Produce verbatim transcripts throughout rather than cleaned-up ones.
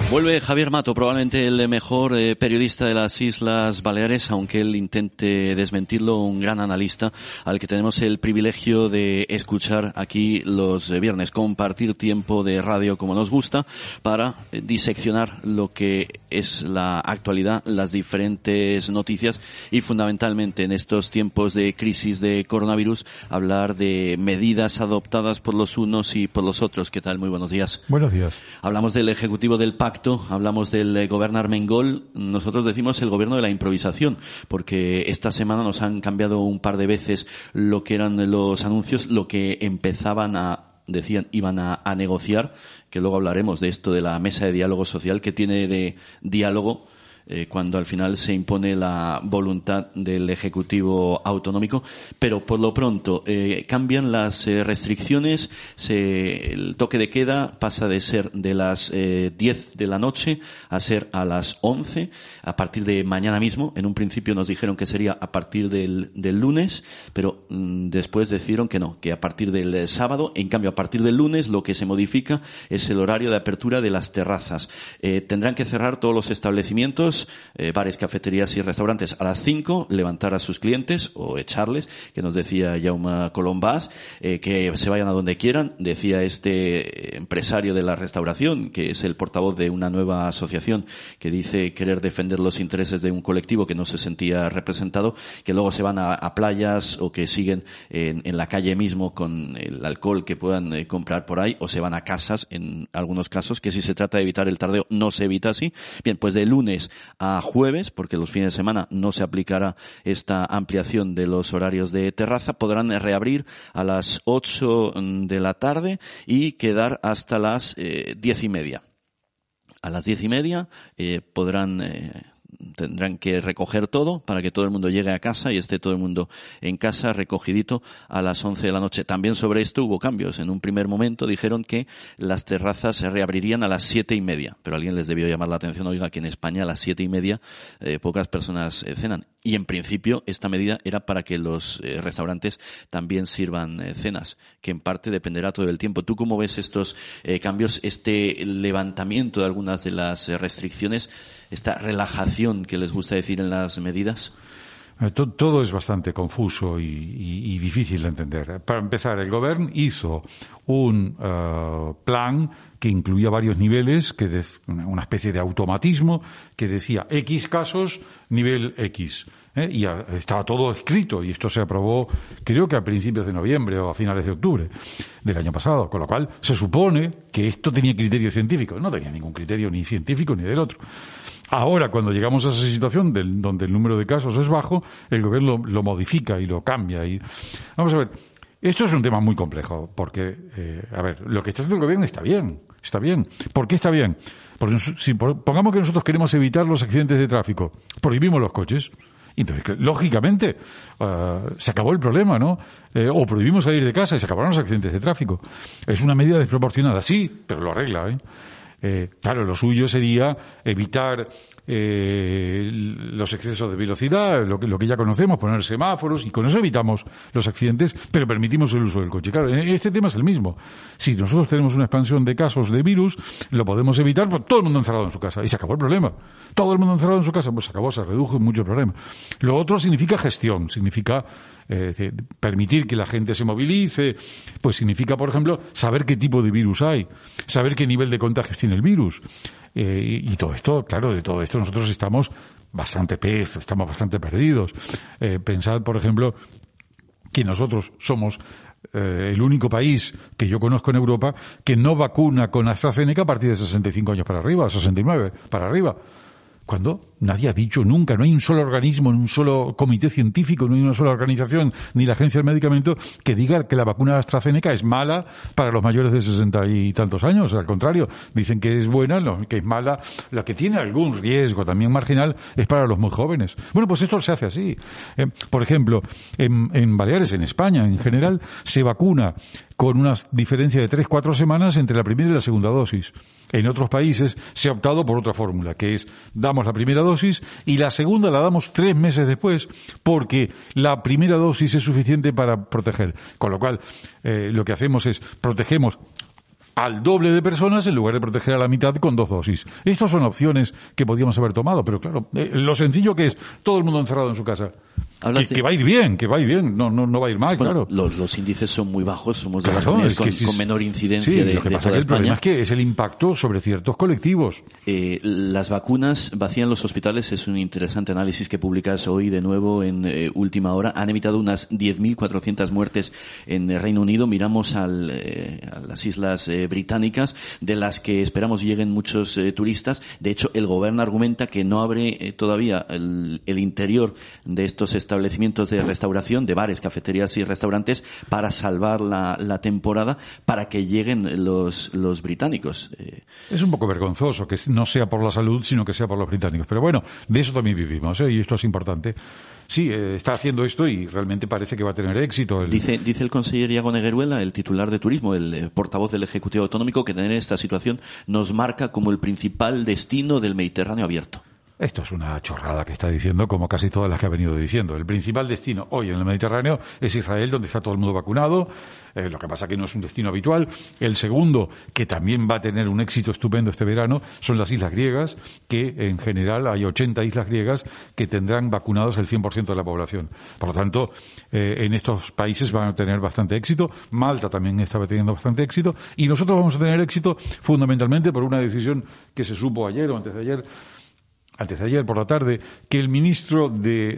Vuelve Javier Mato, probablemente el mejor eh, periodista de las Islas Baleares, aunque él intente desmentirlo, un gran analista al que tenemos el privilegio de escuchar aquí los eh, viernes, compartir tiempo de radio como nos gusta para eh, diseccionar lo que es la actualidad, las diferentes noticias y fundamentalmente en estos tiempos de crisis de coronavirus hablar de medidas adoptadas por los unos y por los otros. ¿Qué tal? Muy buenos días. Buenos días. Hablamos del Ejecutivo del Pacto. Hablamos del eh, Govern Armengol, nosotros decimos el gobierno de la improvisación, porque esta semana nos han cambiado un par de veces lo que eran los anuncios, lo que empezaban a, decían, iban a, a negociar, que luego hablaremos de esto de la mesa de diálogo social, que tiene de diálogo Eh, cuando al final se impone la voluntad del Ejecutivo autonómico, pero por lo pronto eh, cambian las eh, restricciones, se, el toque de queda pasa de ser de las eh, diez de la noche a ser a las once, a partir de mañana mismo. En un principio nos dijeron que sería a partir del, del lunes, pero mmm, después decidieron que no, que a partir del eh, sábado. En cambio, a partir del lunes lo que se modifica es el horario de apertura de las terrazas. Eh, tendrán que cerrar todos los establecimientos, Eh, bares, cafeterías y restaurantes a las cinco, levantar a sus clientes o echarles, que nos decía Jaume Colombás, eh, que se vayan a donde quieran. Decía este empresario de la restauración, que es el portavoz de una nueva asociación que dice querer defender los intereses de un colectivo que no se sentía representado, que luego se van a, a playas o que siguen en, en la calle mismo con el alcohol que puedan eh, comprar por ahí, o se van a casas en algunos casos, que si se trata de evitar el tardeo no se evita así. Bien, pues de lunes a jueves, porque los fines de semana no se aplicará esta ampliación de los horarios de terraza, podrán reabrir a las ocho de la tarde y quedar hasta las eh, diez y media. A las diez y media eh, podrán... Eh, tendrán que recoger todo para que todo el mundo llegue a casa y esté todo el mundo en casa recogidito a las once de la noche. También sobre esto hubo cambios. En un primer momento dijeron que las terrazas se reabrirían a las siete y media, pero alguien les debió llamar la atención, oiga, que en España a las siete y media eh, pocas personas eh, cenan. Y en principio esta medida era para que los eh, restaurantes también sirvan eh, cenas, que en parte dependerá todo el tiempo. ¿Tú cómo ves estos eh, cambios, este levantamiento de algunas de las eh, restricciones, esta relajación que les gusta decir en las medidas? Todo es bastante confuso y, y, y difícil de entender. Para empezar, el Govern hizo un uh, plan que incluía varios niveles, que de, una especie de automatismo que decía X casos, nivel X. ¿eh? Y a, estaba todo escrito y esto se aprobó, creo que a principios de noviembre o a finales de octubre del año pasado, con lo cual se supone que esto tenía criterio científico. No tenía ningún criterio ni científico ni del otro. Ahora, cuando llegamos a esa situación del, donde el número de casos es bajo, el gobierno lo, lo modifica y lo cambia. Y vamos a ver, esto es un tema muy complejo, porque, eh, a ver, lo que está haciendo el gobierno está bien, está bien. ¿Por qué está bien? Porque si pongamos que nosotros queremos evitar los accidentes de tráfico, prohibimos los coches. Entonces, lógicamente, uh, se acabó el problema, ¿no? Eh, o prohibimos salir de casa y se acabaron los accidentes de tráfico. Es una medida desproporcionada, sí, pero lo arregla, ¿eh? Eh, claro, lo suyo sería evitar eh, los excesos de velocidad, lo que, lo que ya conocemos, poner semáforos, y con eso evitamos los accidentes, pero permitimos el uso del coche. Claro, este tema es el mismo. Si nosotros tenemos una expansión de casos de virus, lo podemos evitar, pues todo el mundo encerrado en su casa, y se acabó el problema. Todo el mundo encerrado en su casa, pues se acabó, se redujo mucho el problema. Lo otro significa gestión, significa eh, permitir que la gente se movilice, pues significa, por ejemplo, saber qué tipo de virus hay, saber qué nivel de contagios tiene el virus. Eh, y, y todo esto, claro, de todo esto nosotros estamos bastante pez, estamos bastante perdidos. Eh, pensad, por ejemplo, que nosotros somos eh, el único país que yo conozco en Europa que no vacuna con AstraZeneca a partir de sesenta y cinco años para arriba, sesenta y nueve para arriba. Cuando nadie ha dicho nunca, no hay un solo organismo, un solo comité científico, no hay una sola organización, ni la Agencia del Medicamento, que diga que la vacuna AstraZeneca es mala para los mayores de sesenta y tantos años. Al contrario, dicen que es buena, que es mala, la que tiene algún riesgo también marginal es para los muy jóvenes. Bueno, pues esto se hace así. Eh, por ejemplo, en, en Baleares, en España en general, se vacuna con una diferencia de tres, cuatro semanas entre la primera y la segunda dosis. En otros países se ha optado por otra fórmula, que es damos la primera dosis y la segunda la damos tres meses después, porque la primera dosis es suficiente para proteger. Con lo cual, eh, lo que hacemos es protegemos al doble de personas en lugar de proteger a la mitad con dos dosis. Estas son opciones que podíamos haber tomado, pero claro, eh, lo sencillo que es todo el mundo encerrado en su casa. Que, de... que va a ir bien, que va a ir bien, no, no, no va a ir mal, bueno, claro. Los, los índices son muy bajos, somos de claro, las comunidades con, es que con es... menor incidencia sí, de, lo que de pasa toda es que el España. problema es que es el impacto sobre ciertos colectivos. Eh, las vacunas vacían los hospitales, es un interesante análisis que publicas hoy de nuevo en eh, Última Hora. Han evitado unas diez mil cuatrocientas muertes en el Reino Unido. Miramos al, eh, a las islas eh, británicas, de las que esperamos lleguen muchos eh, turistas. De hecho, el gobierno argumenta que no abre eh, todavía el, el interior de estos establecimientos de restauración, de bares, cafeterías y restaurantes, para salvar la, la temporada, para que lleguen los, los británicos. Eh, es un poco vergonzoso que no sea por la salud, sino que sea por los británicos. Pero bueno, de eso también vivimos, ¿eh? Y esto es importante. Sí, eh, está haciendo esto y realmente parece que va a tener éxito. El... Dice, dice el conseller Iago Negueruela, el titular de Turismo, el eh, portavoz del Ejecutivo Autonómico, que tener esta situación nos marca como el principal destino del Mediterráneo abierto. Esto es una chorrada que está diciendo, como casi todas las que ha venido diciendo. El principal destino hoy en el Mediterráneo es Israel, donde está todo el mundo vacunado. Eh, lo que pasa que no es un destino habitual. El segundo, que también va a tener un éxito estupendo este verano, son las islas griegas, que en general hay ochenta islas griegas que tendrán vacunados el cien por ciento de la población. Por lo tanto, eh, en estos países van a tener bastante éxito. Malta también estaba teniendo bastante éxito. Y nosotros vamos a tener éxito fundamentalmente por una decisión que se supo ayer o antes de ayer, antes de ayer por la tarde, que el ministro de,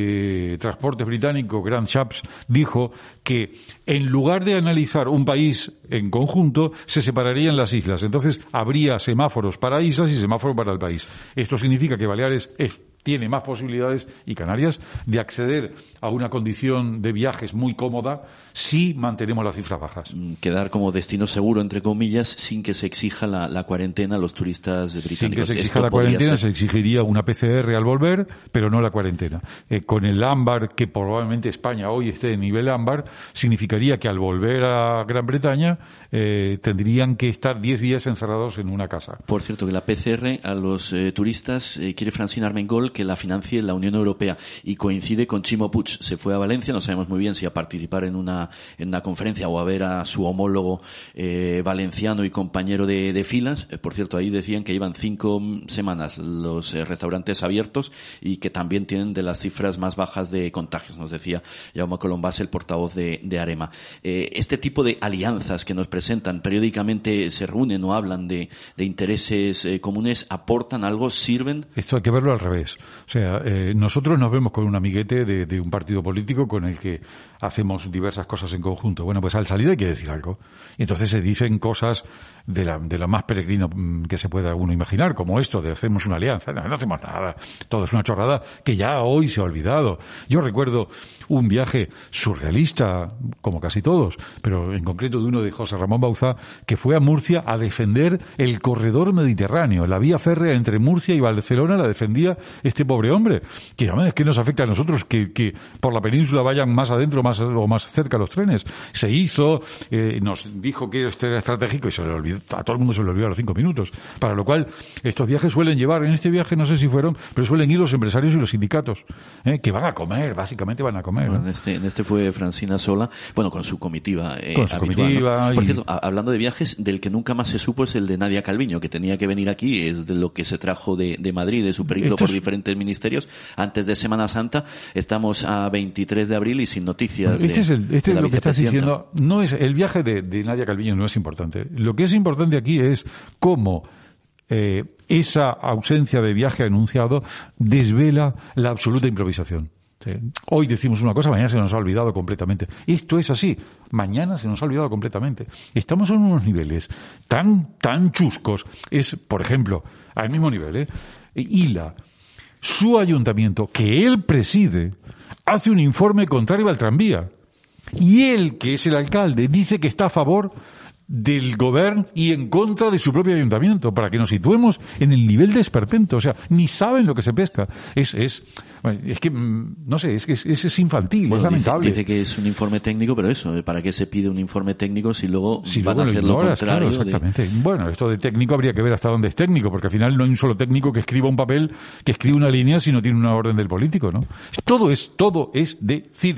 de Transportes británico, Grant Shapps, dijo que en lugar de analizar un país en conjunto, se separarían las islas. Entonces, habría semáforos para islas y semáforos para el país. Esto significa que Baleares es tiene más posibilidades, y Canarias, de acceder a una condición de viajes muy cómoda si mantenemos las cifras bajas. Quedar como destino seguro, entre comillas, sin que se exija la, la cuarentena a los turistas británicos. Sin que se exija la cuarentena, se exigiría una P C R al volver, pero no la cuarentena. Eh, con el ámbar, que probablemente España hoy esté en nivel ámbar, significaría que al volver a Gran Bretaña eh, tendrían que estar diez días encerrados en una casa. Por cierto, que la P C R a los eh, turistas eh, quiere Francina Armengol que la financie la Unión Europea, y coincide con Chimo Puig. Se fue a Valencia, no sabemos muy bien si a participar en una en una conferencia o a ver a su homólogo eh, valenciano y compañero de, de filas. Eh, por cierto, ahí decían que llevan cinco semanas los eh, restaurantes abiertos y que también tienen de las cifras más bajas de contagios, nos decía Jaume Colombás, el portavoz de, de Arema. Eh, este tipo de alianzas que nos presentan periódicamente, se reúnen o hablan de, de intereses eh, comunes, ¿aportan algo? ¿Sirven? Esto hay que verlo al revés. O sea, eh, nosotros nos vemos con un amiguete de, de un partido político con el que hacemos diversas cosas en conjunto. Bueno, pues al salir hay que decir algo. Y entonces se dicen cosas de la, de lo más peregrino que se pueda uno imaginar, como esto de hacemos una alianza. No, no hacemos nada. Todo es una chorrada que ya hoy se ha olvidado. Yo recuerdo un viaje surrealista, como casi todos, pero en concreto de uno de José Ramón Bauzá, que fue a Murcia a defender el corredor mediterráneo. La vía férrea entre Murcia y Barcelona la defendía este pobre hombre. Que además es que nos afecta a nosotros que, que por la península vayan más adentro más o más cerca los trenes. Se hizo, eh, nos dijo que esto era estratégico y se le olvidó, a todo el mundo se le olvidó a los cinco minutos. Para lo cual, estos viajes suelen llevar, en este viaje no sé si fueron, pero suelen ir los empresarios y los sindicatos, eh, que van a comer, básicamente van a comer. Bueno, ¿no? en, este, en este fue Francina sola, bueno, con su comitiva eh, con su habitual, comitiva. ¿no? Por y... cierto, a, hablando de viajes, del que nunca más se supo es el de Nadia Calviño, que tenía que venir aquí, es de lo que se trajo de, de Madrid, de su periplo por es... diferentes ministerios, antes de Semana Santa. Estamos a veintitrés de abril y sin noticias. Este de, es, el, este de es lo que estás diciendo. No es el viaje de, de Nadia Calviño no es importante. Lo que es importante aquí es cómo eh, esa ausencia de viaje anunciado desvela la absoluta improvisación. Hoy decimos una cosa, mañana se nos ha olvidado completamente. Esto es así. Mañana se nos ha olvidado completamente. Estamos en unos niveles tan, tan chuscos. Es, por ejemplo, al mismo nivel, ¿eh? Ila, su ayuntamiento, que él preside, hace un informe contrario al tranvía. Y él, que es el alcalde, dice que está a favor del gobierno y en contra de su propio ayuntamiento, para que nos situemos en el nivel de esperpento. O sea, ni saben lo que se pesca. Es, es, es que, no sé, es que es, es infantil, bueno, es lamentable. Dice, dice que es un informe técnico, pero eso, ¿para qué se pide un informe técnico si luego si van luego a hacer lo, ignoras, lo contrario? Claro, exactamente. De... Bueno, esto de técnico habría que ver hasta dónde es técnico, porque al final no hay un solo técnico que escriba un papel, que escriba una línea si no tiene una orden del político, ¿no? Todo es, todo es de circo.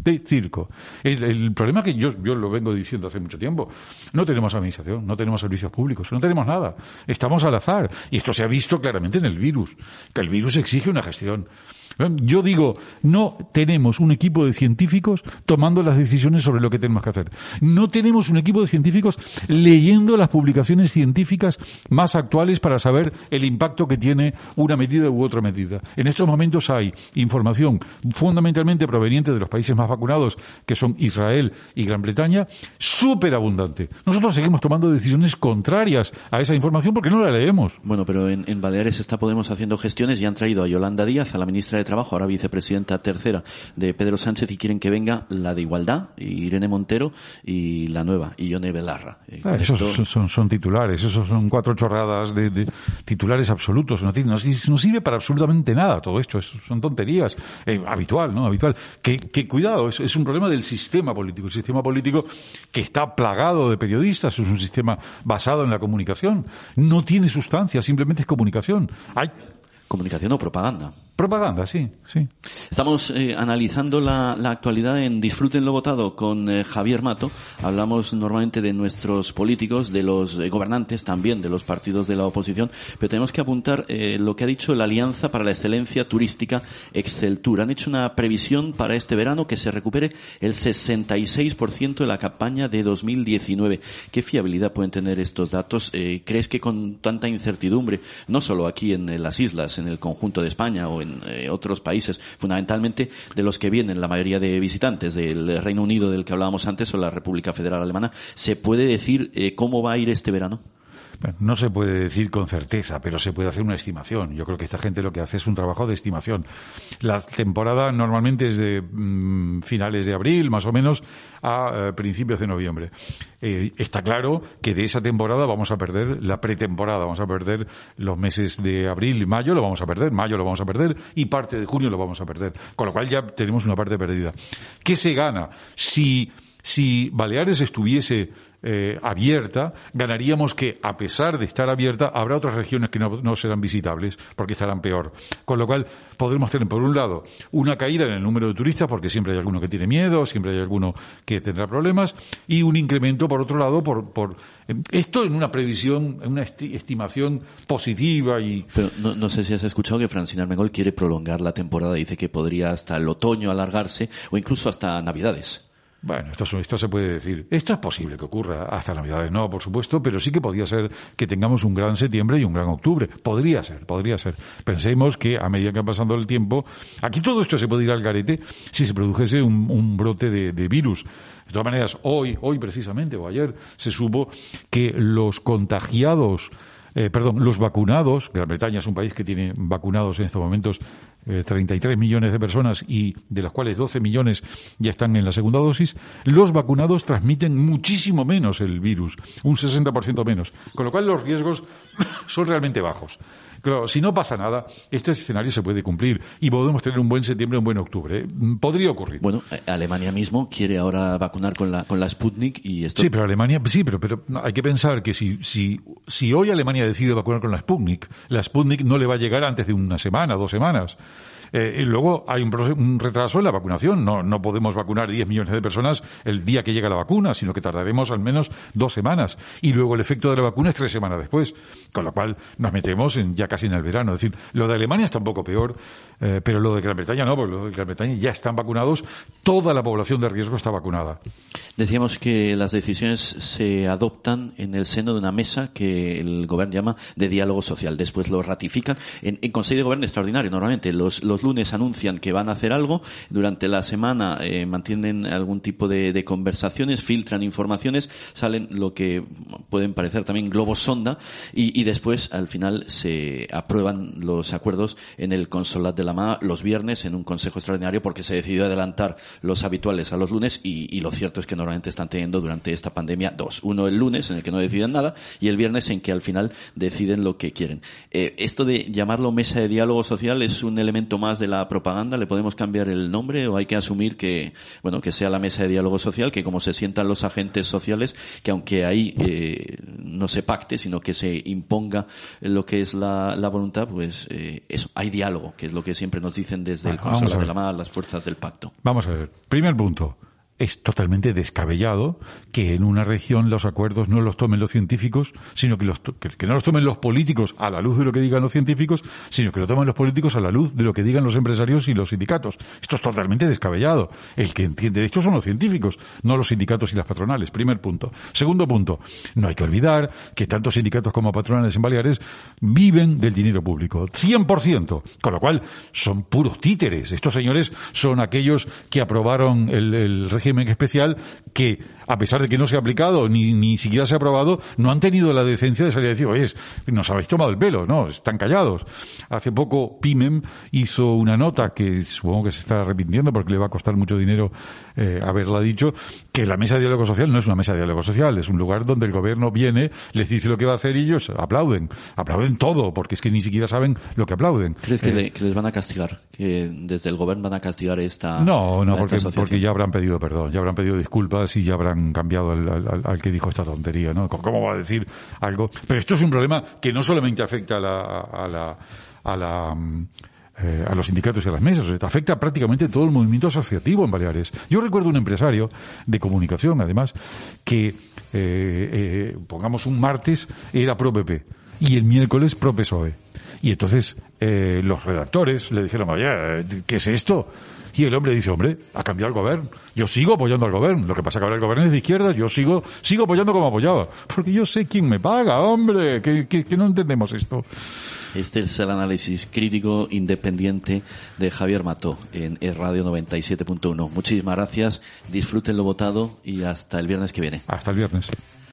de circo. El, el problema que yo, yo lo vengo diciendo hace mucho tiempo, no tenemos administración, no tenemos servicios públicos, no tenemos nada. Estamos al azar. Y esto se ha visto claramente en el virus, que el virus exige una gestión. Yo digo, no tenemos un equipo de científicos tomando las decisiones sobre lo que tenemos que hacer. No tenemos un equipo de científicos leyendo las publicaciones científicas más actuales para saber el impacto que tiene una medida u otra medida. En estos momentos hay información fundamentalmente proveniente de los países más vacunados, que son Israel y Gran Bretaña, súper abundante. Nosotros seguimos tomando decisiones contrarias a esa información porque no la leemos. Bueno, pero en, en Baleares está Podemos haciendo gestiones y han traído a Yolanda Díaz, a la ministra de Trabajo, ahora vicepresidenta tercera de Pedro Sánchez, y quieren que venga la de Igualdad, Irene Montero, y la nueva, Ione Belarra. Eh, ah, esos esto... son, son titulares, esos son cuatro chorradas de, de titulares absolutos. No, no, no sirve para absolutamente nada todo esto, es, son tonterías. Eh, habitual, ¿no? Habitual. Que, que cuidado, es, es un problema del sistema político. El sistema político que está plagado de periodistas, es un sistema basado en la comunicación. No tiene sustancia, simplemente es comunicación. Hay comunicación o propaganda. Propaganda, sí, sí. Estamos eh, analizando la, la actualidad en Disfruten lo Votado con eh, Javier Mato. Hablamos normalmente de nuestros políticos, de los eh, gobernantes, también de los partidos de la oposición, pero tenemos que apuntar eh, lo que ha dicho la Alianza para la Excelencia Turística Exceltur. Han hecho una previsión para este verano que se recupere el sesenta y seis por ciento de la campaña de dos mil diecinueve. ¿Qué fiabilidad pueden tener estos datos? Eh, ¿Crees que con tanta incertidumbre, no solo aquí en, en las islas, en el conjunto de España o en en eh, otros países, fundamentalmente de los que vienen la mayoría de visitantes del Reino Unido del que hablábamos antes o la República Federal Alemana, ¿se puede decir eh, cómo va a ir este verano? Bueno, no se puede decir con certeza, pero se puede hacer una estimación. Yo creo que esta gente lo que hace es un trabajo de estimación. La temporada normalmente es de mmm, finales de abril, más o menos, a eh, principios de noviembre. Eh, está claro que de esa temporada vamos a perder la pretemporada, vamos a perder los meses de abril y mayo, lo vamos a perder, mayo lo vamos a perder y parte de junio lo vamos a perder. Con lo cual ya tenemos una parte perdida. ¿Qué se gana? Si, si Baleares estuviese Eh, abierta, ganaríamos que, a pesar de estar abierta, habrá otras regiones que no, no serán visitables porque estarán peor. Con lo cual, podremos tener, por un lado, una caída en el número de turistas, porque siempre hay alguno que tiene miedo, siempre hay alguno que tendrá problemas, y un incremento, por otro lado, por, por eh, esto en una previsión, en una esti- estimación positiva. y Pero no, no sé si has escuchado que Francina Armengol quiere prolongar la temporada, dice que podría hasta el otoño alargarse, o incluso hasta Navidades. Bueno, esto, esto se puede decir. Esto es posible que ocurra hasta Navidades, no, por supuesto, pero sí que podría ser que tengamos un gran septiembre y un gran octubre. Podría ser, podría ser. Pensemos que a medida que va pasando el tiempo, aquí todo esto se puede ir al garete si se produjese un, un brote de, de virus. De todas maneras, hoy, hoy precisamente, o ayer, se supo que los contagiados, eh, perdón, los vacunados, Gran Bretaña es un país que tiene vacunados en estos momentos eh, treinta y tres millones de personas y de las cuales doce millones ya están en la segunda dosis, los vacunados transmiten muchísimo menos el virus, un sesenta por ciento menos, con lo cual los riesgos son realmente bajos. Claro, si no pasa nada, este escenario se puede cumplir y podemos tener un buen septiembre, un buen octubre. Podría ocurrir. Bueno, Alemania mismo quiere ahora vacunar con la con la Sputnik y esto. Sí, pero Alemania, sí, pero pero hay que pensar que si si si hoy Alemania decide vacunar con la Sputnik, la Sputnik no le va a llegar antes de una semana, dos semanas. Eh, y luego hay un, un retraso en la vacunación. No, no podemos vacunar diez millones de personas el día que llega la vacuna, sino que tardaremos al menos dos semanas. Y luego el efecto de la vacuna es tres semanas después. Con lo cual nos metemos en, ya casi en el verano. Es decir, lo de Alemania está un poco peor, eh, pero lo de Gran Bretaña no, porque lo de Gran Bretaña ya están vacunados. Toda la población de riesgo está vacunada. Decíamos que las decisiones se adoptan en el seno de una mesa que el Gobierno llama de diálogo social. Después lo ratifican en, en Consejo de Gobierno extraordinario. Normalmente los, los lunes anuncian que van a hacer algo, durante la semana eh, mantienen algún tipo de, de conversaciones, filtran informaciones, salen lo que pueden parecer también globos sonda y, y después al final se aprueban los acuerdos en el Consolat de la Mà los viernes en un consejo extraordinario porque se decidió adelantar los habituales a los lunes y, y lo cierto es que normalmente están teniendo durante esta pandemia dos. Uno el lunes en el que no deciden nada y el viernes en que al final deciden lo que quieren. Eh, esto de llamarlo mesa de diálogo social es un elemento más de la propaganda. ¿Le podemos cambiar el nombre o hay que asumir que, bueno, que sea la mesa de diálogo social, que como se sientan los agentes sociales, que aunque ahí eh, no se pacte, sino que se imponga lo que es la la, la voluntad, pues eh, eso, hay diálogo, que es lo que siempre nos dicen desde bueno, el Consejo de la Mar, las fuerzas del pacto. Vamos a ver. Primer punto. Es totalmente descabellado que en una región los acuerdos no los tomen los científicos, sino que, los to- que, que no los tomen los políticos a la luz de lo que digan los científicos, sino que lo tomen los políticos a la luz de lo que digan los empresarios y los sindicatos. Esto es totalmente descabellado. El que entiende de esto son los científicos, no los sindicatos y las patronales. Primer punto. Segundo punto. No hay que olvidar que tanto sindicatos como patronales en Baleares viven del dinero público. cien por ciento. Con lo cual, son puros títeres. Estos señores son aquellos que aprobaron el, el régimen especial que, a pesar de que no se ha aplicado ni, ni siquiera se ha aprobado, no han tenido la decencia de salir a decir, oye, nos habéis tomado el pelo, no, están callados. Hace poco Pimem hizo una nota que supongo que se está arrepintiendo porque le va a costar mucho dinero eh, haberla dicho, que la mesa de diálogo social no es una mesa de diálogo social, es un lugar donde el gobierno viene, les dice lo que va a hacer y ellos aplauden, aplauden todo, porque es que ni siquiera saben lo que aplauden. ¿Crees que, eh, le, que les van a castigar? ¿Que desde el gobierno van a castigar esta No, no, esta porque, asociación? porque ya habrán pedido perdón. Ya habrán pedido disculpas y ya habrán cambiado al, al, al que dijo esta tontería, ¿no? ¿Cómo va a decir algo? Pero esto es un problema que no solamente afecta a la, a la, a la, eh, a los sindicatos y a las mesas, afecta prácticamente todo el movimiento asociativo en Baleares. Yo recuerdo un empresario de comunicación, además, que, eh, eh, pongamos un martes, era pro P P y el miércoles pro P S O E. Y entonces, eh, los redactores le dijeron, oye, ¿qué es esto? Y el hombre dice, hombre, ha cambiado el gobierno. Yo sigo apoyando al gobierno. Lo que pasa es que ahora el gobierno es de izquierda, yo sigo sigo apoyando como apoyaba. Porque yo sé quién me paga, hombre, que, que, que no entendemos esto. Este es el análisis crítico independiente de Javier Mató en Es Radio noventa y siete punto uno. Muchísimas gracias, disfruten lo votado y hasta el viernes que viene. Hasta el viernes.